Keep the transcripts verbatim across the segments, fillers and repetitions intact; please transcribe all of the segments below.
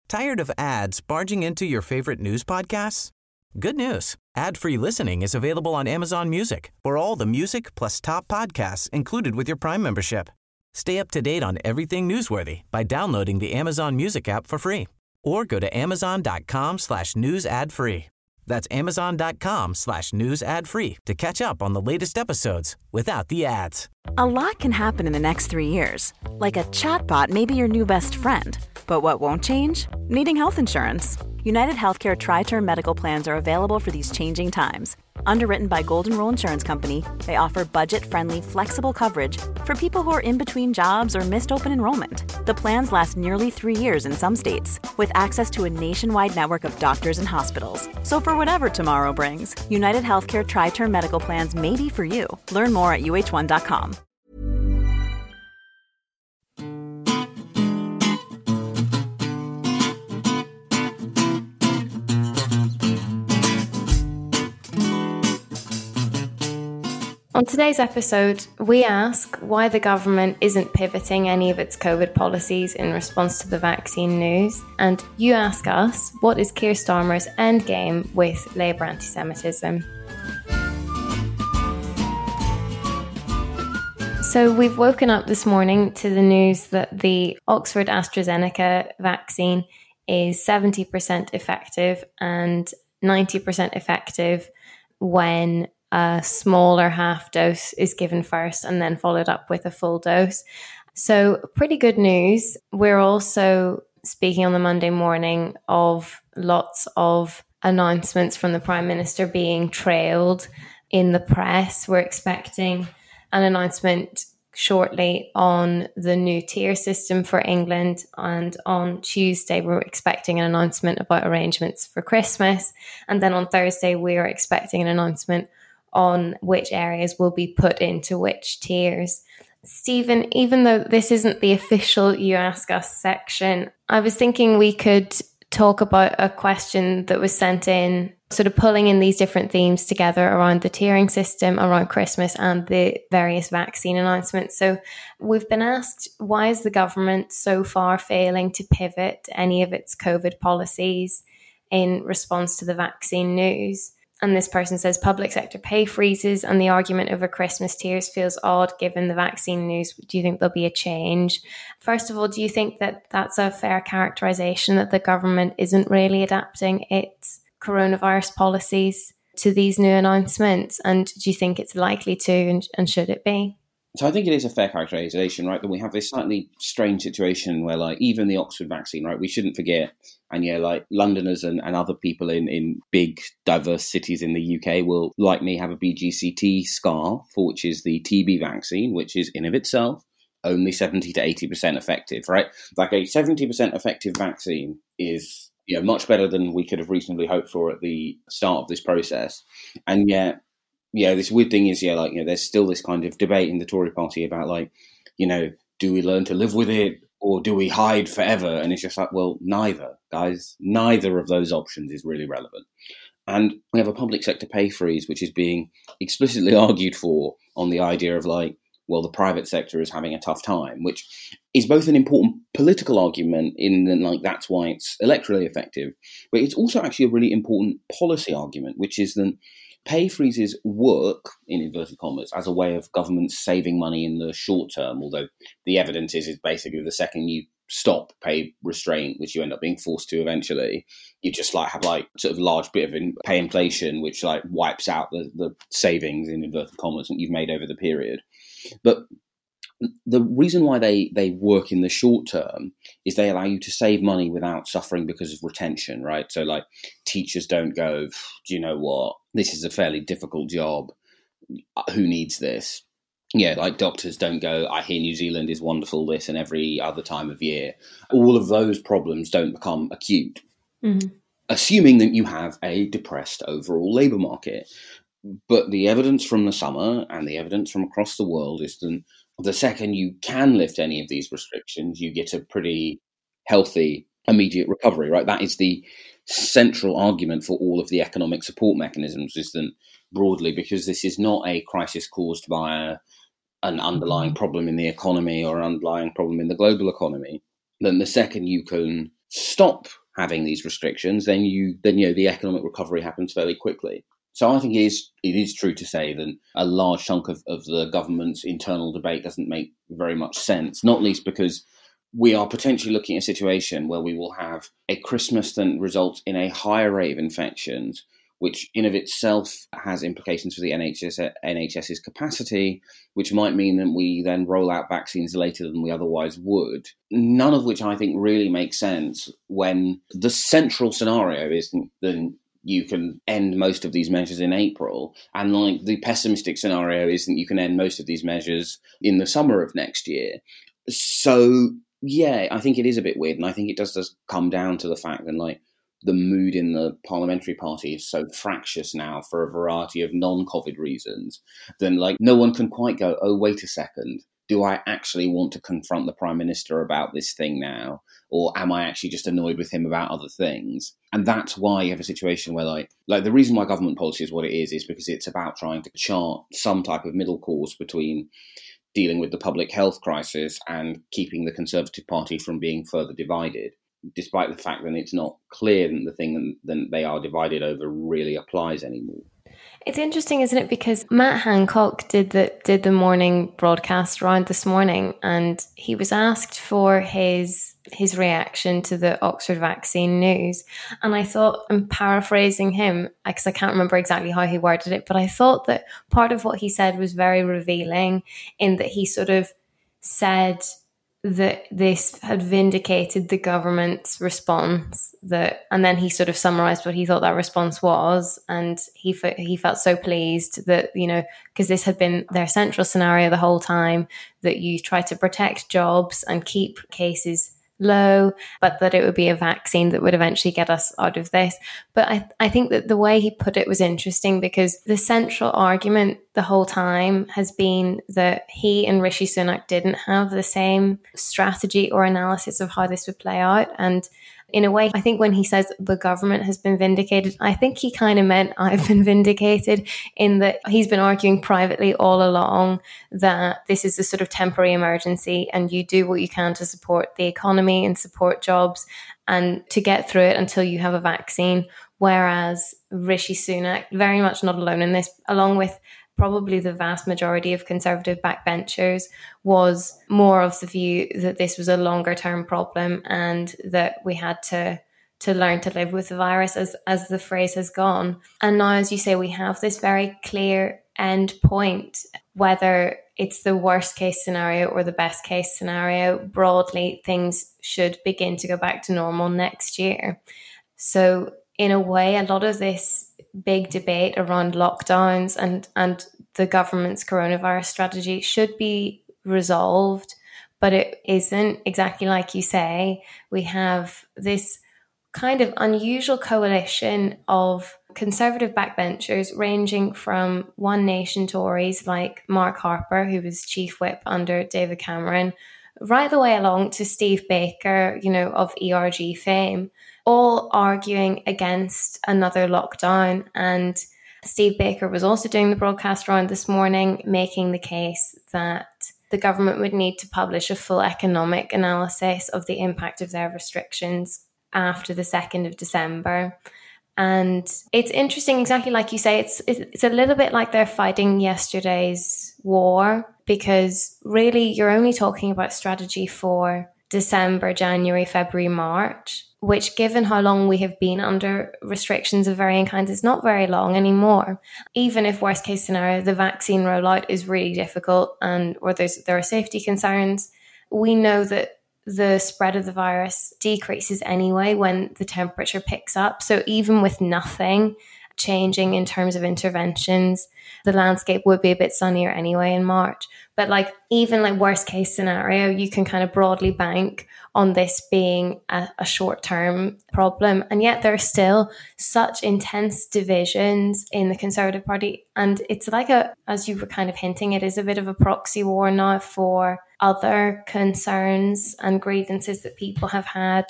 Tired of ads barging into your favorite news podcasts? Good news. Ad-free listening is available on Amazon Music for all the music plus top podcasts included with your Prime membership. Stay up to date on everything newsworthy by downloading the Amazon Music app for free or go to amazon.com slash news ad free. That's amazon.com slash news ad free to catch up on the latest episodes without the ads. A lot can happen in the next three years. Like a chatbot may be your new best friend. But what won't change? Needing health insurance. United Healthcare Tri-Term Medical Plans are available for these changing times. Underwritten by Golden Rule Insurance Company, they offer budget-friendly, flexible coverage for people who are in between jobs or missed open enrollment. The plans last nearly three years in some states, with access to a nationwide network of doctors and hospitals. So for whatever tomorrow brings, United Healthcare Tri-Term Medical Plans may be for you. Learn more at U H one dot com. On today's episode, we ask why the government isn't pivoting any of its COVID policies in response to the vaccine news, and you ask us, what is Keir Starmer's endgame with Labour anti-Semitism? So we've woken up this morning to the news that the Oxford AstraZeneca vaccine is seventy percent effective and ninety percent effective when a smaller half dose is given first and then followed up with a full dose. So pretty good news. We're also speaking on the Monday morning of lots of announcements from the Prime Minister being trailed in the press. We're expecting an announcement shortly on the new tier system for England, and on Tuesday we're expecting an announcement about arrangements for Christmas, and then on Thursday we're expecting an announcement on which areas will be put into which tiers. Stephen, even though this isn't the official You Ask Us section, I was thinking we could talk about a question that was sent in, sort of pulling in these different themes together around the tiering system, around Christmas and the various vaccine announcements. So we've been asked, why is the government so far failing to pivot any of its COVID policies in response to the vaccine news? And this person says public sector pay freezes and the argument over Christmas tiers feels odd given the vaccine news. Do you think there'll be a change? First of all, do you think that that's a fair characterization, that the government isn't really adapting its coronavirus policies to these new announcements? And do you think it's likely to, and, and should it be? So I think it is a fair characterization, right, that we have this slightly strange situation where, like, even the Oxford vaccine, right, we shouldn't forget, and yeah, like, Londoners and, and other people in, in big, diverse cities in the U K will, like me, have a B G C T scar, for which is the T B vaccine, which is, in of itself, only seventy to eighty percent effective, right? Like, a seventy percent effective vaccine is, you know, much better than we could have reasonably hoped for at the start of this process. And yet, yeah, this weird thing is, yeah, like, you know, there's still this kind of debate in the Tory party about, like, you know, do we learn to live with it or do we hide forever? And it's just like, well, neither, guys. Neither of those options is really relevant. And we have a public sector pay freeze, which is being explicitly argued for on the idea of, like, well, the private sector is having a tough time, which is both an important political argument in that, like, that's why it's electorally effective, but it's also actually a really important policy argument, which is that pay freezes work, in inverted commas, as a way of governments saving money in the short term, although the evidence is, is basically the second you stop pay restraint, which you end up being forced to eventually, you just like have like sort of large bit of in pay inflation, which like wipes out the, the savings, in inverted commas, that you've made over the period. But the reason why they, they work in the short term is they allow you to save money without suffering because of retention, right? So like teachers don't go, do you know what? This is a fairly difficult job. Who needs this? Yeah, like doctors don't go, I hear New Zealand is wonderful this and every other time of year. All of those problems don't become acute, mm-hmm. assuming that you have a depressed overall labour market. But the evidence from the summer and the evidence from across the world is that the second you can lift any of these restrictions, you get a pretty healthy immediate recovery, right? That is the central argument for all of the economic support mechanisms, is that broadly, because this is not a crisis caused by a, an underlying problem in the economy or an underlying problem in the global economy, then the second you can stop having these restrictions, then you then you know the economic recovery happens fairly quickly. So I think it is it is true to say that a large chunk of, of the government's internal debate doesn't make very much sense, not least because we are potentially looking at a situation where we will have a Christmas that results in a higher rate of infections, which in of itself has implications for the N H S, NHS's capacity, which might mean that we then roll out vaccines later than we otherwise would. None of which I think really makes sense when the central scenario is that you can end most of these measures in April, and like the pessimistic scenario is that you can end most of these measures in the summer of next year. So yeah, I think it is a bit weird, and I think it does just come down to the fact that like the mood in the parliamentary party is so fractious now for a variety of non-COVID reasons, then like no one can quite go, oh, wait a second, do I actually want to confront the Prime Minister about this thing now? Or am I actually just annoyed with him about other things? And that's why you have a situation where like, like the reason why government policy is what it is, is because it's about trying to chart some type of middle course between dealing with the public health crisis and keeping the Conservative Party from being further divided, despite the fact that it's not clear that the thing that they are divided over really applies anymore. It's interesting, isn't it? Because Matt Hancock did the did the morning broadcast round this morning, and he was asked for his his reaction to the Oxford vaccine news. And I thought, I'm paraphrasing him because I can't remember exactly how he worded it, but I thought that part of what he said was very revealing, in that he sort of said that this had vindicated the government's response, that, and then he sort of summarized what he thought that response was, and he fe- he felt so pleased that, you know, because this had been their central scenario the whole time, that you try to protect jobs and keep cases low, but that it would be a vaccine that would eventually get us out of this. But I, I think that the way he put it was interesting, because the central argument the whole time has been that he and Rishi Sunak didn't have the same strategy or analysis of how this would play out. And in a way, I think when he says the government has been vindicated, I think he kind of meant I've been vindicated, in that he's been arguing privately all along that this is a sort of temporary emergency and you do what you can to support the economy and support jobs and to get through it until you have a vaccine. Whereas Rishi Sunak, very much not alone in this, along with probably the vast majority of Conservative backbenchers, was more of the view that this was a longer term problem and that we had to to learn to live with the virus, as as the phrase has gone. And now, as you say, we have this very clear end point, whether it's the worst case scenario or the best case scenario. Broadly, things should begin to go back to normal next year. So in a way, a lot of this big debate around lockdowns and, and the government's coronavirus strategy should be resolved, but it isn't, exactly like you say. We have this kind of unusual coalition of Conservative backbenchers ranging from One Nation Tories like Mark Harper, who was chief whip under David Cameron, right the way along to Steve Baker, you know, of E R G fame, all arguing against another lockdown. And Steve Baker was also doing the broadcast round this morning, making the case that the government would need to publish a full economic analysis of the impact of their restrictions after the second of December. And it's interesting, exactly like you say, it's it's a little bit like they're fighting yesterday's war, because really you're only talking about strategy for December, January, February, March, which, given how long we have been under restrictions of varying kinds, is not very long anymore. Even if worst case scenario, the vaccine rollout is really difficult and or there's there are safety concerns, we know that the spread of the virus decreases anyway when the temperature picks up. So even with nothing changing in terms of interventions, the landscape would be a bit sunnier anyway in March. But like even like worst case scenario, you can kind of broadly bank on this being a, a short-term problem. And yet there are still such intense divisions in the Conservative Party. And it's like a, as you were kind of hinting, it is a bit of a proxy war now for other concerns and grievances that people have had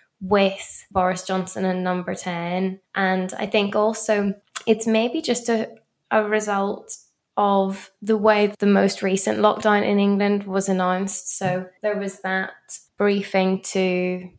with Boris Johnson and Number ten. And I think also it's maybe just a, a result of the way the most recent lockdown in England was announced. So there was that briefing to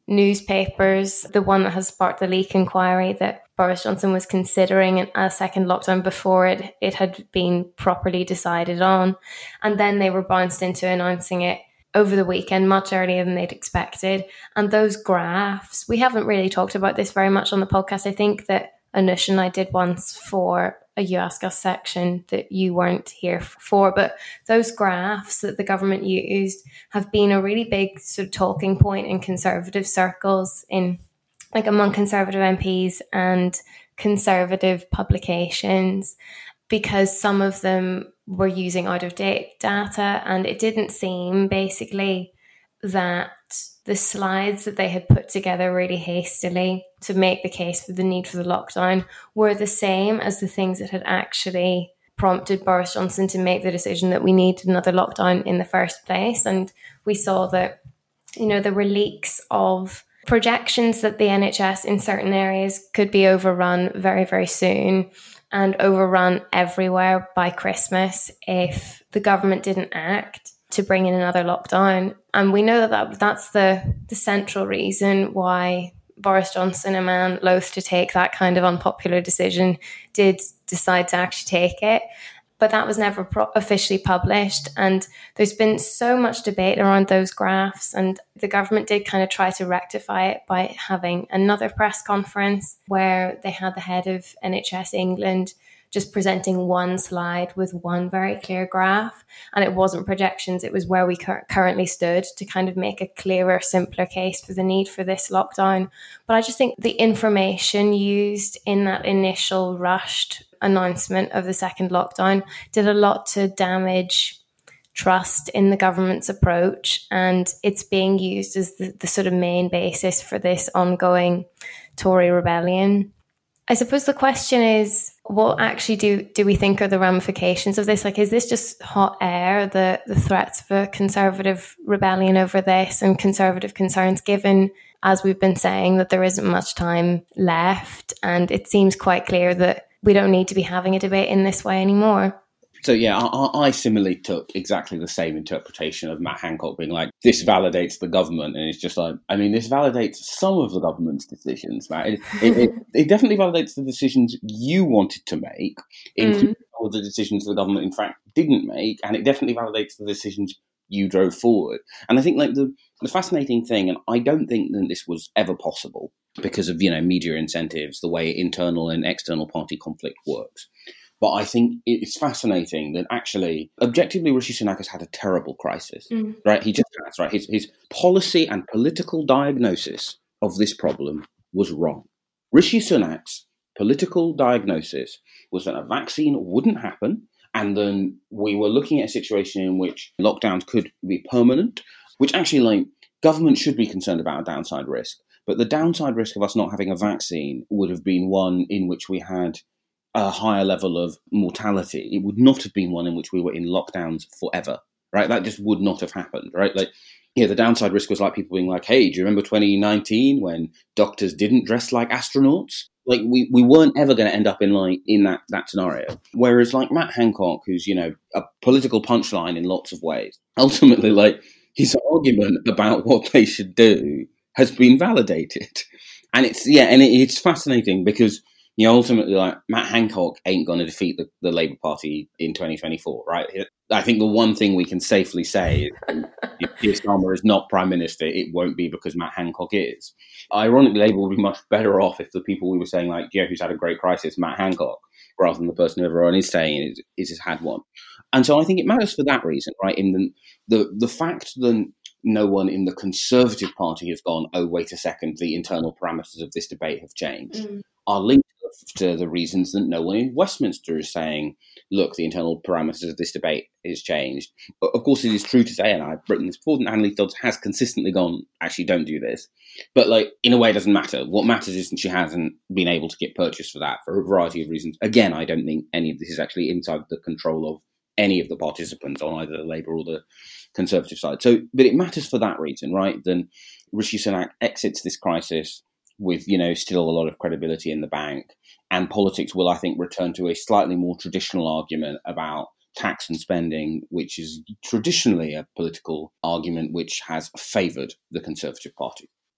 newspapers, the one that has sparked the leak inquiry, that Boris Johnson was considering a second lockdown before it, it had been properly decided on. And then they were bounced into announcing it over the weekend, much earlier than they'd expected. And those graphs, we haven't really talked about this very much on the podcast. I think that Anush and I did once for a You Ask Us section that you weren't here for, but those graphs that the government used have been a really big sort of talking point in conservative circles, in like among conservative M Ps and conservative publications, because some of them were using out of date data, and it didn't seem basically that the slides that they had put together really hastily to make the case for the need for the lockdown were the same as the things that had actually prompted Boris Johnson to make the decision that we needed another lockdown in the first place. And we saw that, you know, there were leaks of projections that the N H S in certain areas could be overrun very, very soon, and overrun everywhere by Christmas if the government didn't act to bring in another lockdown. And we know that, that that's the, the central reason why Boris Johnson, a man loath to take that kind of unpopular decision, did decide to actually take it. But that was never pro- officially published. And there's been so much debate around those graphs. And the government did kind of try to rectify it by having another press conference where they had the head of N H S England just presenting one slide with one very clear graph. And it wasn't projections, it was where we cur- currently stood, to kind of make a clearer, simpler case for the need for this lockdown. But I just think the information used in that initial rushed announcement of the second lockdown did a lot to damage trust in the government's approach. And it's being used as the, the sort of main basis for this ongoing Tory rebellion. I suppose the question is, what actually do, do we think are the ramifications of this? Like, is this just hot air, the, the threats of a conservative rebellion over this and conservative concerns, given, as we've been saying, that there isn't much time left? And it seems quite clear that we don't need to be having a debate in this way anymore. So, yeah, I, I similarly took exactly the same interpretation of Matt Hancock being like, this validates the government. And it's just like, I mean, this validates some of the government's decisions, Matt. It, it, it, it definitely validates the decisions you wanted to make, including mm. all the decisions the government, in fact, didn't make. And it definitely validates the decisions you drove forward. And I think, like, the, the fascinating thing, and I don't think that this was ever possible because of, you know, media incentives, the way internal and external party conflict works. But I think it's fascinating that actually, objectively, Rishi Sunak has had a terrible crisis, mm. right? He just has, right? His, his policy and political diagnosis of this problem was wrong. Rishi Sunak's political diagnosis was that a vaccine wouldn't happen, and then we were looking at a situation in which lockdowns could be permanent, which actually, like, government should be concerned about a downside risk. But the downside risk of us not having a vaccine would have been one in which we had a higher level of mortality. It would not have been one in which we were in lockdowns forever, right? That just would not have happened, right? Like, yeah, the downside risk was like people being like, hey, do you remember twenty nineteen when doctors didn't dress like astronauts? Like, we, we weren't ever going to end up in like in that, that scenario. Whereas like Matt Hancock, who's, you know, a political punchline in lots of ways, ultimately, like, his argument about what they should do has been validated. And it's, yeah, and it, it's fascinating because, you know, ultimately, like, Matt Hancock ain't going to defeat the, the Labour Party in twenty twenty-four, right? I think the one thing we can safely say is if Keir Starmer is not Prime Minister, it won't be because Matt Hancock is. Ironically, Labour would be much better off if the people we were saying, like, yeah, who's had a great crisis, Matt Hancock, rather than the person who everyone is saying is, is has had one. And so I think it matters for that reason, right? In the the, the fact that no one in the Conservative Party has gone, oh, wait a second, the internal parameters of this debate have changed, mm. are linked to the reasons that no one in Westminster is saying, look, the internal parameters of this debate is changed. But of course, it is true to say, and I've written this before, that Annalise Dodds has consistently gone, actually, don't do this. But, like, in a way, it doesn't matter. What matters is that she hasn't been able to get purchased for that for a variety of reasons. Again, I don't think any of this is actually inside the control of any of the participants on either the Labour or the Conservative side. So, but it matters for that reason, right? Then Rishi Sunak exits this crisis with, you know, still a lot of credibility in the bank. And politics will, I think, return to a slightly more traditional argument about tax and spending, which is traditionally a political argument which has favoured the Conservative Party.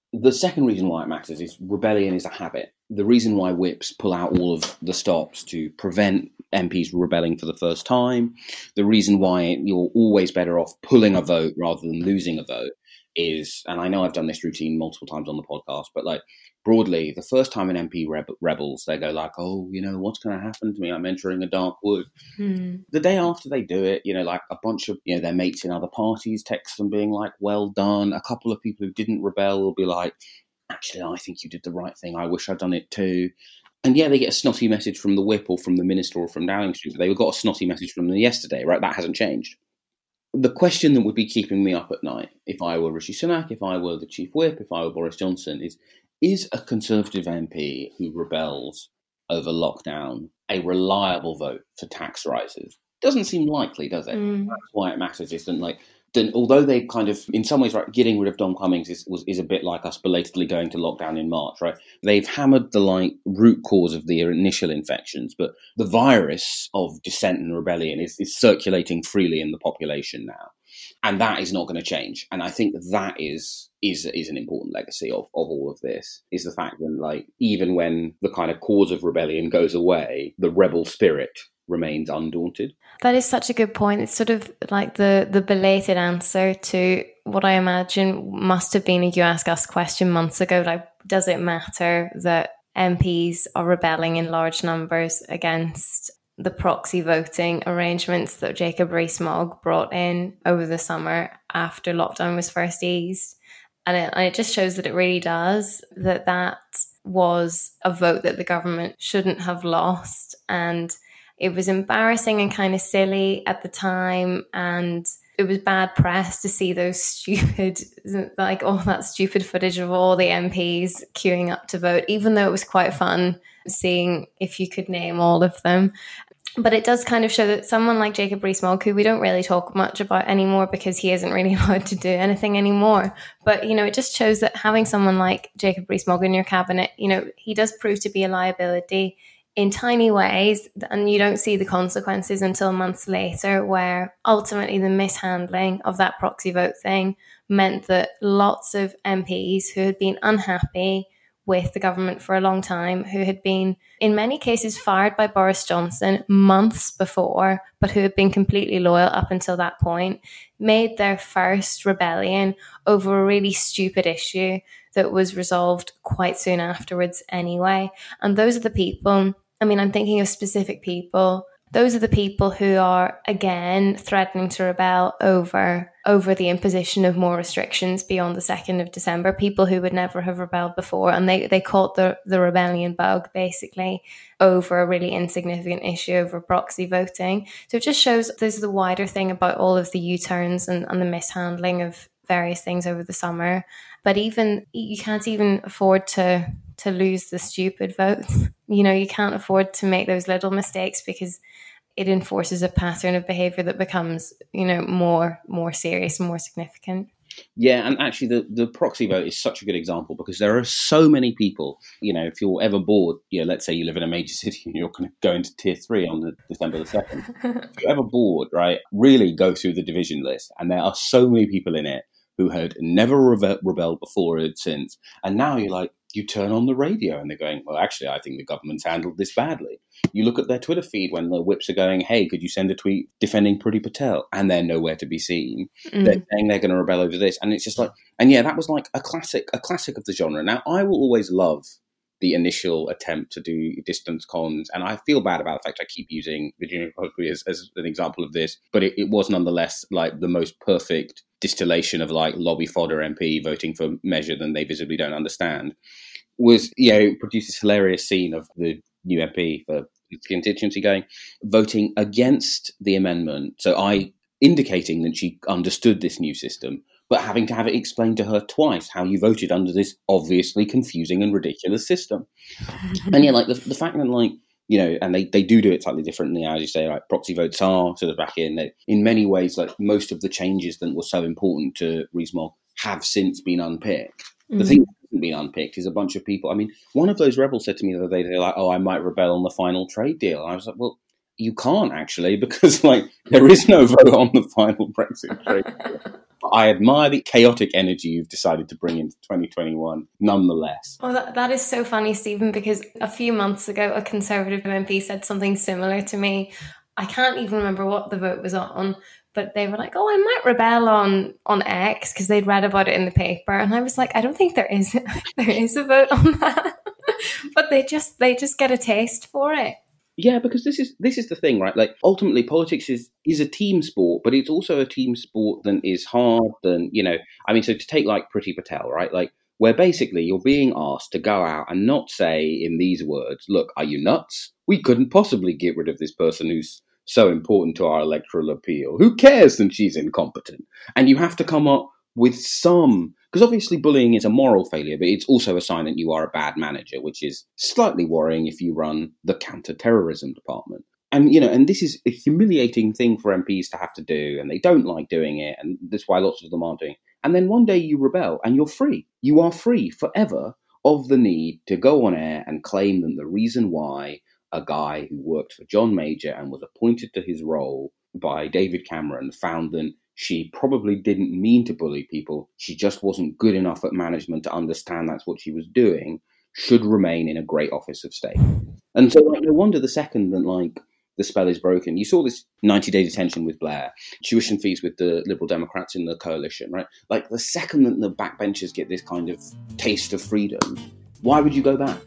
The second reason why it matters is rebellion is a habit. The reason why whips pull out all of the stops to prevent M Ps rebelling for the first time, the reason why you're always better off pulling a vote rather than losing a vote is, and I know I've done this routine multiple times on the podcast, but like broadly, the first time an M P reb- rebels, they go like, oh, you know, what's going to happen to me? I'm entering a dark wood. Hmm. The day after they do it, you know, like a bunch of, you know, their mates in other parties text them being like, well done. A couple of people who didn't rebel will be like, actually, I think you did the right thing. I wish I'd done it too. And yeah, they get a snotty message from the whip or from the minister or from Downing Street, but they got a snotty message from them yesterday, right? That hasn't changed. The question that would be keeping me up at night, if I were Rishi Sunak, if I were the chief whip, if I were Boris Johnson, is, is a Conservative M P who rebels over lockdown a reliable vote for tax rises? Doesn't seem likely, does it? Mm. That's why it matters, is that, like, then, although they kind of, in some ways, right, getting rid of Dom Cummings is, was, is a bit like us belatedly going to lockdown in March, right? They've hammered the like root cause of the initial infections, but the virus of dissent and rebellion is, is circulating freely in the population now. And that is not going to change. And I think that is is is an important legacy of, of all of this, is the fact that, like, even when the kind of cause of rebellion goes away, the rebel spirit remains undaunted. That is such a good point. It's sort of like the, the belated answer to what I imagine must have been a You Ask Us question months ago. Like, does it matter that M Ps are rebelling in large numbers against the proxy voting arrangements that Jacob Rees-Mogg brought in over the summer after lockdown was first eased? And it, and it just shows that it really does, that that was a vote that the government shouldn't have lost. And it was embarrassing and kind of silly at the time, and it was bad press to see those stupid, like all that stupid footage of all the M Ps queuing up to vote, even though it was quite fun seeing if you could name all of them. But it does kind of show that someone like Jacob Rees-Mogg, who we don't really talk much about anymore because he isn't really allowed to do anything anymore. But, you know, it just shows that having someone like Jacob Rees-Mogg in your cabinet, you know, he does prove to be a liability in tiny ways, and you don't see the consequences until months later, where ultimately the mishandling of that proxy vote thing meant that lots of M Ps who had been unhappy with the government for a long time, who had been in many cases fired by Boris Johnson months before, but who had been completely loyal up until that point, made their first rebellion over a really stupid issue that was resolved quite soon afterwards anyway. And those are the people, I mean, I'm thinking of specific people. Those are the people who are, again, threatening to rebel over over the imposition of more restrictions beyond the second of December, people who would never have rebelled before. And they, they caught the, the rebellion bug, basically, over a really insignificant issue, over proxy voting. So it just shows there's the wider thing about all of the U-turns and, and the mishandling of various things over the summer. But even, you can't even afford to to lose the stupid votes. You know, you can't afford to make those little mistakes, because it enforces a pattern of behavior that becomes, you know, more more serious and more significant. Yeah, and actually the, the proxy vote is such a good example, because there are so many people, you know, if you're ever bored, you know, let's say you live in a major city and you're going to go into tier three on the December the second. If you're ever bored, right, really go through the division list. And there are so many people in it who had never rebe- rebelled before or since. And now you're like, you turn on the radio and they're going, well, actually, I think the government's handled this badly. You look at their Twitter feed when the whips are going, hey, could you send a tweet defending Priti Patel? And they're nowhere to be seen. Mm. They're saying they're going to rebel over this. And it's just like, and yeah, that was like a classic, a classic of the genre. Now, I will always love the initial attempt to do distance cons. And I feel bad about the fact I keep using Virginia Coakley as, as an example of this. But it, it was nonetheless like the most perfect distillation of like lobby fodder M P voting for measure than they visibly don't understand. Was, you know, produced this hilarious scene of the new M P for the constituency going, voting against the amendment. So I indicating that she understood this new system, but having to have it explained to her twice how you voted under this obviously confusing and ridiculous system. And yeah, like the, the fact that, like, you know, and they, they do do it slightly differently, as you say, like proxy votes are sort of back in. They, in many ways, like most of the changes that were so important to Rees-Mogg have since been unpicked. Mm. The thing that hasn't been unpicked is a bunch of people. I mean, one of those rebels said to me the other day, they're like, oh, I might rebel on the final trade deal. And I was like, well, you can't actually, because like there is no vote on the final Brexit trade deal. I admire the chaotic energy you've decided to bring into twenty twenty-one, nonetheless. Oh, that, that is so funny, Stephen, because a few months ago, a Conservative M P said something similar to me. I can't even remember what the vote was on, but they were like, oh, I might rebel on, on X because they'd read about it in the paper. And I was like, I don't think there is, there is a vote on that. But they just they just get a taste for it. Yeah, because this is this is the thing, right? Like, ultimately, politics is, is a team sport, but it's also a team sport that is hard. Than you know, I mean, so to take like Priti Patel, right? Like, where basically you're being asked to go out and not say in these words, "Look, are you nuts? We couldn't possibly get rid of this person who's so important to our electoral appeal. Who cares that she's incompetent?" And you have to come up with some, because obviously bullying is a moral failure, but it's also a sign that you are a bad manager, which is slightly worrying if you run the counter-terrorism department. And, you know, and this is a humiliating thing for M Ps to have to do, and they don't like doing it, and that's why lots of them aren't doing it. And then one day you rebel, and you're free. You are free forever of the need to go on air and claim that the reason why a guy who worked for John Major and was appointed to his role by David Cameron found that she probably didn't mean to bully people, she just wasn't good enough at management to understand that's what she was doing, should remain in a great office of state. And so, like, no wonder the second that, like, the spell is broken. You saw this ninety-day detention with Blair, tuition fees with the Liberal Democrats in the coalition, right? Like, the second that the backbenchers get this kind of taste of freedom, why would you go back?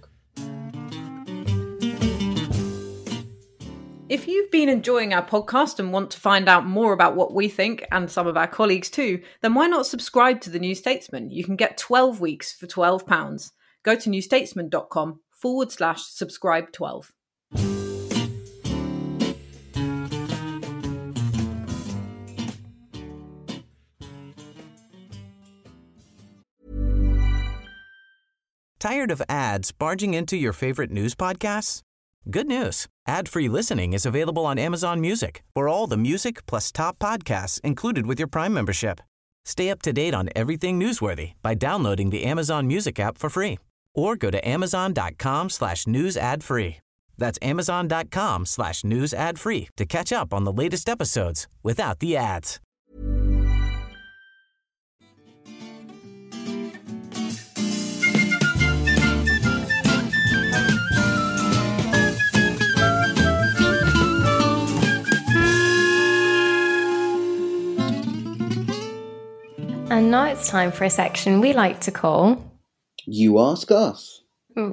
If you've been enjoying our podcast and want to find out more about what we think, and some of our colleagues too, then why not subscribe to The New Statesman? You can get twelve weeks for twelve pounds. Go to newstatesman.com forward slash subscribe 12. Tired of ads barging into your favorite news podcasts? Good news. Ad-free listening is available on Amazon Music for all the music plus top podcasts included with your Prime membership. Stay up to date on everything newsworthy by downloading the Amazon Music app for free or go to amazon.com slash news ad free. That's amazon.com slash news ad free to catch up on the latest episodes without the ads. And now it's time for a section we like to call You Ask Us.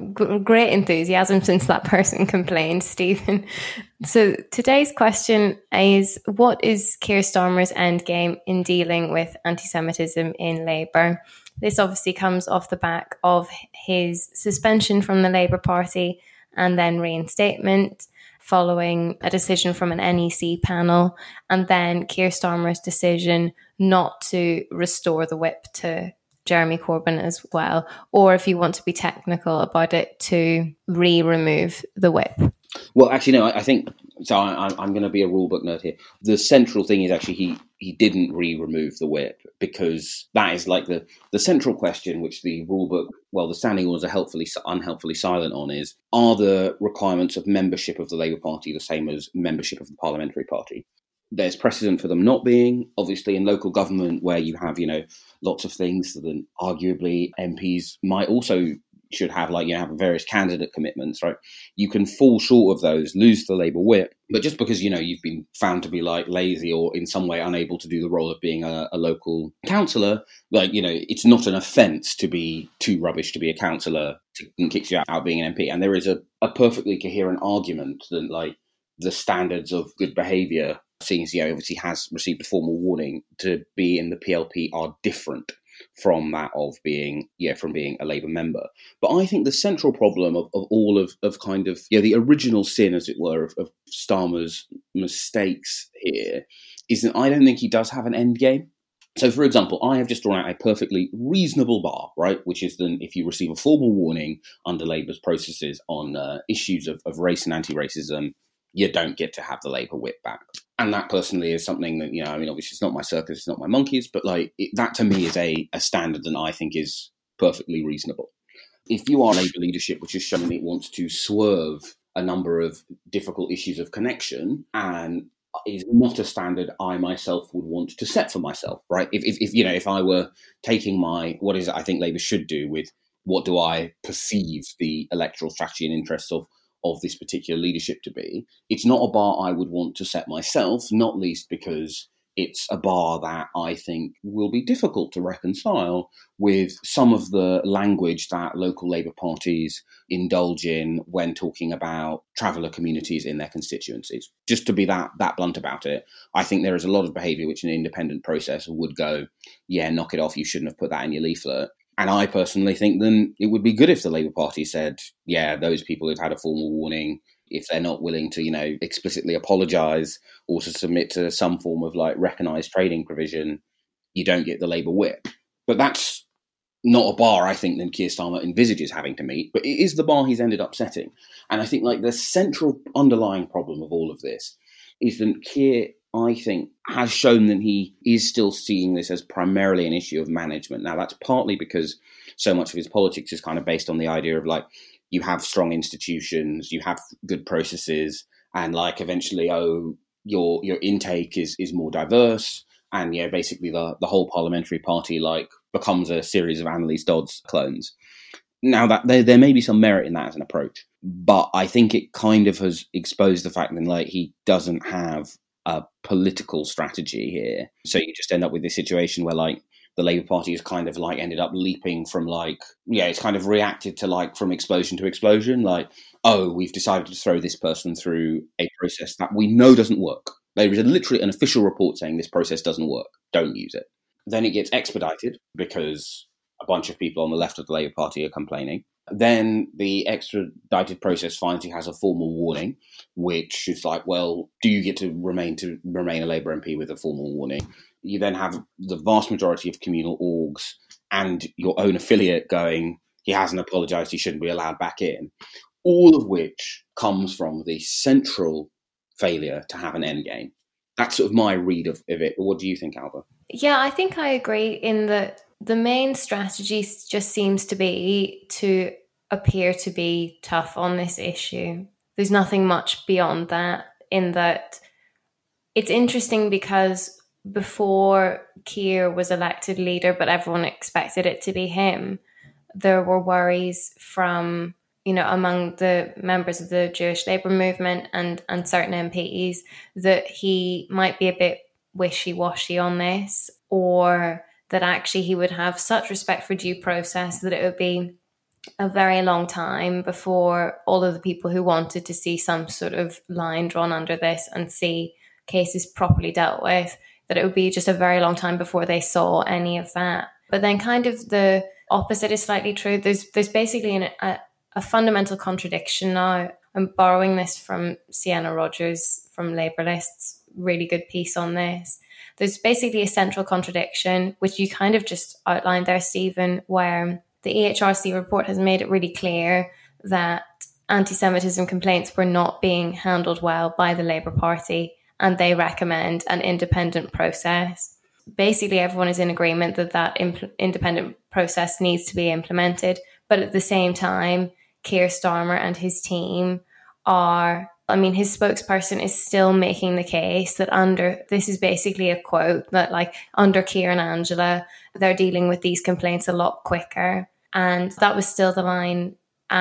Great enthusiasm since that person complained, Stephen. So today's question is, what is Keir Starmer's endgame in dealing with anti-Semitism in Labour? This obviously comes off the back of his suspension from the Labour Party and then reinstatement following a decision from an N E C panel, and then Keir Starmer's decision not to restore the whip to Jeremy Corbyn as well, or if you want to be technical about it, to re-remove the whip. Well, actually, no, I, I think, so I, I'm going to be a rulebook nerd here. The central thing is actually he, he didn't re-remove the whip, because that is like the, the central question, which the rulebook, well, the standing orders are helpfully, unhelpfully silent on, is, are the requirements of membership of the Labour Party the same as membership of the Parliamentary Party? There's precedent for them not being. Obviously, in local government, where you have, you know, lots of things that arguably M Ps might also should have, like, you know, have various candidate commitments, right? You can fall short of those, lose the Labour whip, but just because, you know, you've been found to be, like, lazy or in some way unable to do the role of being a, a local councillor, like, you know, it's not an offence to be too rubbish to be a councillor and kicks you out, out being an M P. And there is a, a perfectly coherent argument that, like, the standards of good behaviour, seeing as, you know, obviously has received a formal warning to be in the P L P, are different from that of being, yeah, from being a Labour member. But I think the central problem of, of all of, of kind of, yeah, the original sin, as it were, of, of Starmer's mistakes here is that I don't think he does have an end game. So, for example, I have just drawn out a perfectly reasonable bar, right, which is then if you receive a formal warning under Labour's processes on uh, issues of, of race and anti-racism, you don't get to have the Labour whip back. And that personally is something that, you know, I mean, obviously it's not my circus, it's not my monkeys, but like it, that to me is a, a standard that I think is perfectly reasonable. If you are Labour leadership, which is showing that it wants to swerve a number of difficult issues of connection, and is not a standard I myself would want to set for myself, right? If, if, if you know, if I were taking my, what is it I think Labour should do with what do I perceive the electoral strategy and interests of, of this particular leadership to be, it's not a bar I would want to set myself, not least because it's a bar that I think will be difficult to reconcile with some of the language that local Labour parties indulge in when talking about traveller communities in their constituencies. Just to be that that blunt about it, I think there is a lot of behaviour which an independent process would go, yeah, knock it off, you shouldn't have put that in your leaflet. And I personally think then it would be good if the Labour Party said, yeah, those people who've had a formal warning, if they're not willing to, you know, explicitly apologise or to submit to some form of like recognised trading provision, you don't get the Labour whip. But that's not a bar I think that Keir Starmer envisages having to meet, but it is the bar he's ended up setting. And I think like the central underlying problem of all of this is that Keir, I think, has shown that he is still seeing this as primarily an issue of management. Now, that's partly because so much of his politics is kind of based on the idea of like, you have strong institutions, you have good processes, and like eventually, oh, your your intake is is more diverse, and yeah, basically the the whole parliamentary party like becomes a series of Annalise Dodds clones. Now that there there may be some merit in that as an approach, but I think it kind of has exposed the fact that like he doesn't have a political strategy here. So you just end up with this situation where like the Labour Party has kind of like ended up leaping from like, yeah, it's kind of reacted to like from explosion to explosion. Like, oh, we've decided to throw this person through a process that we know doesn't work. There is a, literally an official report saying this process doesn't work. Don't use it. Then it gets expedited because a bunch of people on the left of the Labour Party are complaining. Then the extradited process finds he has a formal warning, which is like, well, do you get to remain to remain a Labour M P with a formal warning? You then have the vast majority of communal orgs and your own affiliate going, he hasn't apologised, he shouldn't be allowed back in. All of which comes from the central failure to have an end game. That's sort of my read of, of it. What do you think, Alba? Yeah, I think I agree in that the main strategy just seems to be to appear to be tough on this issue. There's nothing much beyond that, in that it's interesting because before Keir was elected leader, but everyone expected it to be him, there were worries from, you know, among the members of the Jewish Labour movement and, and certain M Ps that he might be a bit wishy-washy on this, or that actually he would have such respect for due process that it would be a very long time before all of the people who wanted to see some sort of line drawn under this and see cases properly dealt with, that it would be just a very long time before they saw any of that. But then kind of the opposite is slightly true. There's there's basically an, a, a fundamental contradiction now. I'm borrowing this from Sienna Rogers from Labour List's really good piece on this. There's basically a central contradiction, which you kind of just outlined there, Stephen, where the E H R C report has made it really clear that anti-Semitism complaints were not being handled well by the Labour Party, and they recommend an independent process. Basically, everyone is in agreement that that imp- independent process needs to be implemented, but at the same time, Keir Starmer and his team are, I mean, his spokesperson is still making the case that under, this is basically a quote, that like under Keir and Angela, they're dealing with these complaints a lot quicker. And that was still the line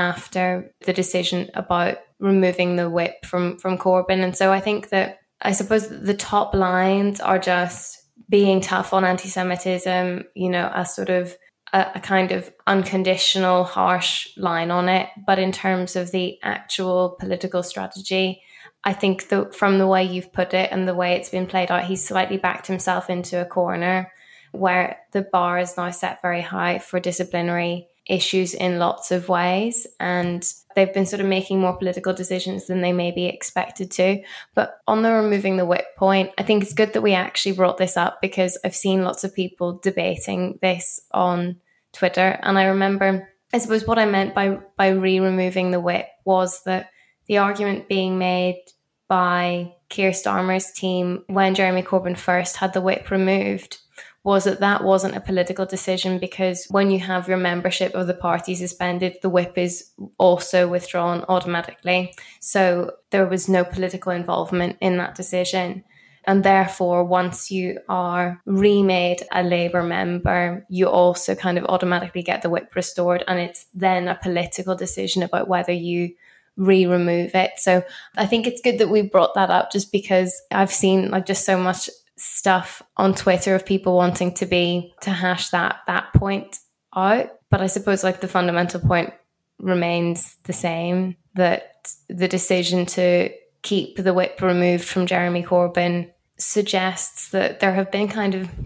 after the decision about removing the whip from, from Corbyn. And so I think that, I suppose the top lines are just being tough on anti-Semitism, you know, a sort of a, a kind of unconditional, harsh line on it. But in terms of the actual political strategy, I think that from the way you've put it and the way it's been played out, he's slightly backed himself into a corner where the bar is now set very high for disciplinary issues in lots of ways, and they've been sort of making more political decisions than they may be expected to. But on the removing the whip point, I think it's good that we actually brought this up, because I've seen lots of people debating this on Twitter, and I remember, I suppose what I meant by by re-removing the whip was that the argument being made by Keir Starmer's team when Jeremy Corbyn first had the whip removed was that that wasn't a political decision, because when you have your membership of the party suspended, the whip is also withdrawn automatically. So there was no political involvement in that decision. And therefore, once you are remade a Labour member, you also kind of automatically get the whip restored. And it's then a political decision about whether you re-remove it. So I think it's good that we brought that up, just because I've seen like just so much stuff on Twitter of people wanting to be, to hash that, that point out. But I suppose like the fundamental point remains the same, that the decision to keep the whip removed from Jeremy Corbyn suggests that there have been kind of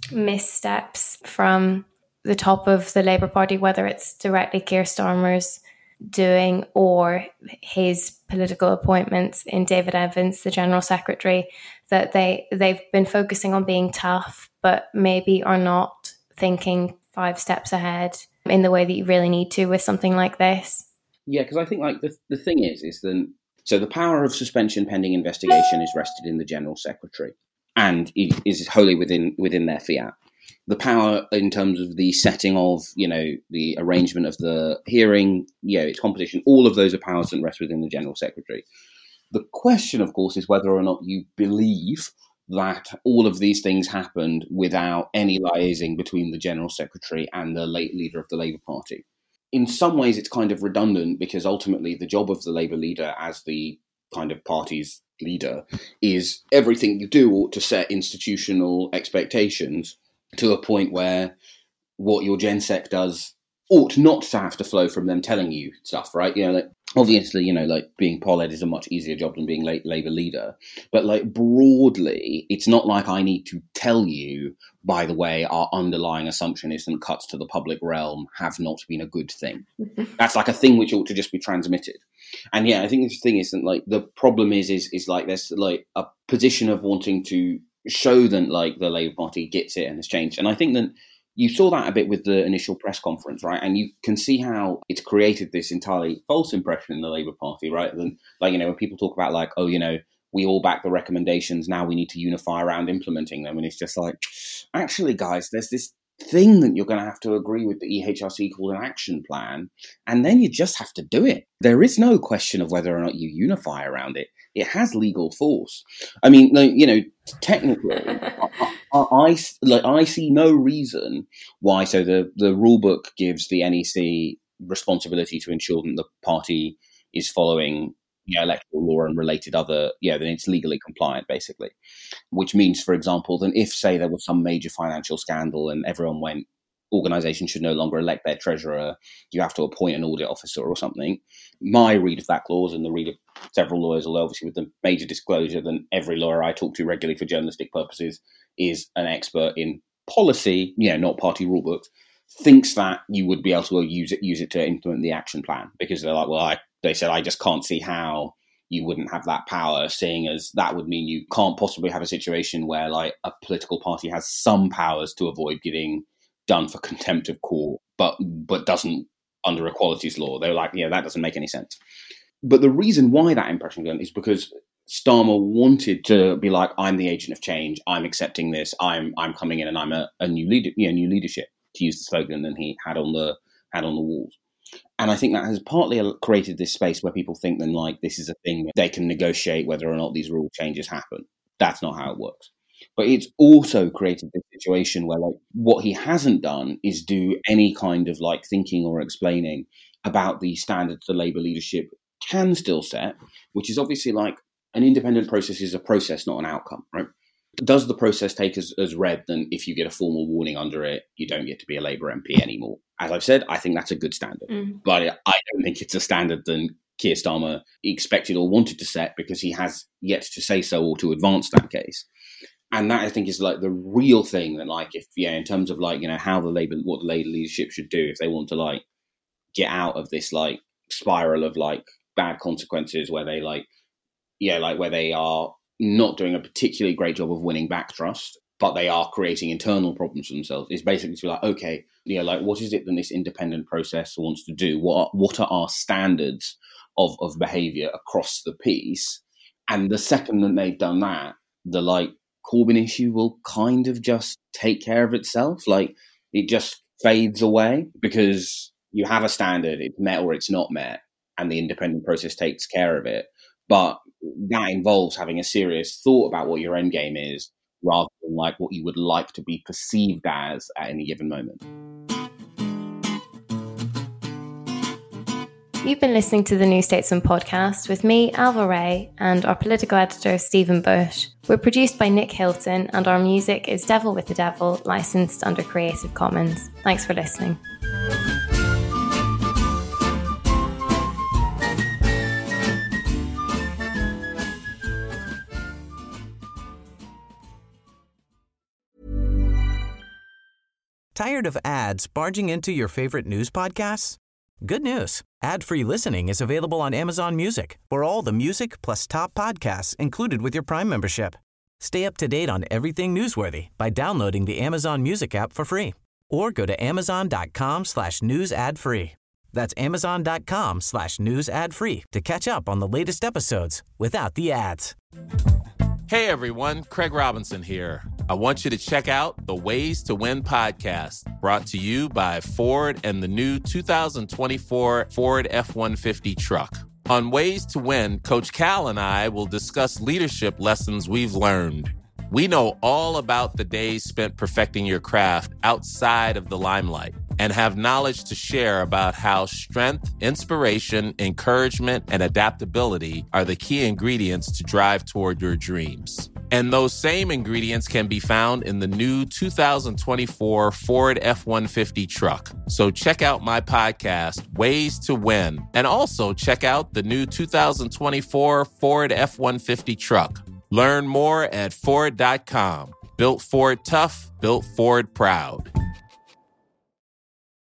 missteps from the top of the Labour Party, whether it's directly Keir Starmer's doing or his political appointments in David Evans, the General Secretary, that they, they've been focusing on being tough, but maybe are not thinking five steps ahead in the way that you really need to with something like this. Yeah, because I think like the, the thing is, is then, so the power of suspension pending investigation is rested in the General Secretary and it is wholly within within their fiat. The power in terms of the setting of, you know, the arrangement of the hearing, you know, its composition, all of those are powers that rest within the General Secretary. The question, of course, is whether or not you believe that all of these things happened without any liaising between the General Secretary and the late leader of the Labour Party. In some ways, it's kind of redundant because ultimately the job of the Labour leader as the kind of party's leader is everything you do ought to set institutional expectations to a point where what your GenSec does ought not to have to flow from them telling you stuff, right? You know, like obviously, you know, like being Poled is a much easier job than being Labour leader. But like broadly, it's not like I need to tell you, by the way, our underlying assumption is that cuts to the public realm have not been a good thing. That's like a thing which ought to just be transmitted. And yeah, I think the thing is that like the problem is, is, is like there's like a position of wanting to show that like the Labour Party gets it and has changed. And I think that you saw that a bit with the initial press conference, right? And you can see how it's created this entirely false impression in the Labour Party, right? And like, you know, when people talk about like, oh, you know, we all back the recommendations, now we need to unify around implementing them. And it's just like, actually, guys, there's this thing that you're going to have to agree with the E H R C called an action plan, and then you just have to do it. There is no question of whether or not you unify around it. It has legal force. I mean, like, you know, technically, I, I, I, like, I see no reason why. So the, the rule book gives the N E C responsibility to ensure that the party is following, you know, electoral law and related other, yeah, then it's legally compliant, basically. Which means, for example, that if, say, there was some major financial scandal and everyone went, organisations should no longer elect their treasurer, you have to appoint an audit officer or something. My read of that clause and the read of several lawyers, although obviously with the major disclosure that every lawyer I talk to regularly for journalistic purposes is an expert in policy, you know, not party rule books, thinks that you would be able to use it, use it to implement the action plan, because they're like, well, I, they said, I just can't see how you wouldn't have that power, seeing as that would mean you can't possibly have a situation where like a political party has some powers to avoid getting done for contempt of court, but but doesn't under equalities law. They're like, yeah, that doesn't make any sense. But the reason why that impression got is because Starmer wanted to be like, I'm the agent of change. I'm accepting this. I'm I'm coming in and I'm a, a new leader, you know, new leadership, to use the slogan that he had on the had on the walls. And I think that has partly created this space where people think then like this is a thing that they can negotiate whether or not these rule changes happen. That's not how it works. But it's also created this situation where like what he hasn't done is do any kind of like thinking or explaining about the standards the Labour leadership can still set, which is obviously like an independent process is a process, not an outcome, right? Does the process take as, as read then if you get a formal warning under it, you don't get to be a Labour M P anymore? As I've said, I think that's a good standard. Mm. But I don't think it's a standard that Keir Starmer expected or wanted to set, because he has yet to say so or to advance that case. And that, I think, is like the real thing that, like, if, yeah, in terms of like, you know, how the Labour, what the Labour leadership should do if they want to like get out of this like spiral of like bad consequences where they like, yeah, like where they are not doing a particularly great job of winning back trust, but they are creating internal problems for themselves, is basically to be like, okay, yeah, like what is it that this independent process wants to do? What are, what are our standards of, of behaviour across the piece? And the second that they've done that, the like Corbyn issue will kind of just take care of itself. Like it just fades away because you have a standard, it's met or it's not met, and the independent process takes care of it. But that involves having a serious thought about what your end game is, rather than like what you would like to be perceived as at any given moment. You've been listening to the New Statesman podcast with me, Alva Ray, and our political editor, Stephen Bush. We're produced by Nick Hilton, and our music is Devil with the Devil, licensed under Creative Commons. Thanks for listening. Tired of ads barging into your favorite news podcasts? Good news. Ad-free listening is available on Amazon Music for all the music plus top podcasts included with your Prime membership. Stay up to date on everything newsworthy by downloading the Amazon Music app for free or go to amazon.com slash news ad free. That's amazon.com slash news ad free to catch up on the latest episodes without the ads. Hey everyone, Craig Robinson here. I want you to check out the Ways to Win podcast, brought to you by Ford and the new two thousand twenty-four Ford F one fifty truck. On Ways to Win, Coach Cal and I will discuss leadership lessons we've learned. We know all about the days spent perfecting your craft outside of the limelight and have knowledge to share about how strength, inspiration, encouragement, and adaptability are the key ingredients to drive toward your dreams. And those same ingredients can be found in the new two thousand twenty-four Ford F one fifty truck. So check out my podcast, Ways to Win, and also check out the new two thousand twenty-four Ford F one fifty truck. Learn more at Ford dot com. Built Ford tough, built Ford proud.